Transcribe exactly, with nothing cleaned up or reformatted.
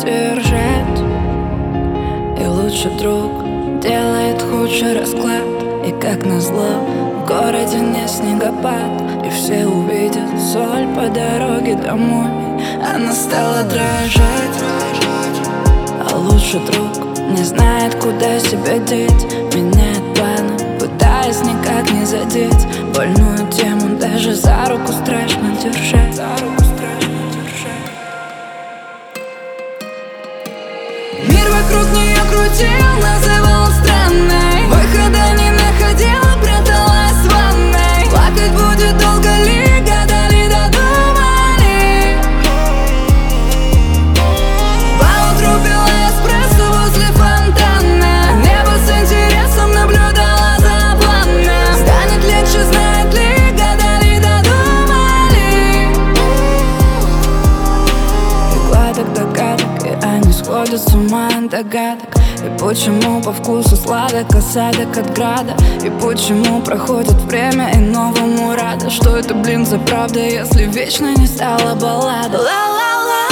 удержать. И лучший друг делает худший расклад. И как назло, в городе не снегопад, и все увидят соль по дороге домой. Она стала дрожать, а лучший друг не знает, куда себя деть. Меняет планы, пытаясь никак не задеть больную тему. Даже за руку страшно держать, за руку страшно держать. Мир вокруг нее крутил, называл странной, выхода не находила, пряталась в ванной. Плакать будет долго ли, гадали, додумали. Поутру пила эспрессо возле фонтана, небо с интересом наблюдала за планом. Станет легче, знает ли, гадали, додумали. И гладок догадок, и они сходят с ума от догадок. И почему по вкусу сладок осадок от града? И почему проходит время и новому рада? Что это, блин, за правда, если вечно не стала баллада? Ла-ла-ла.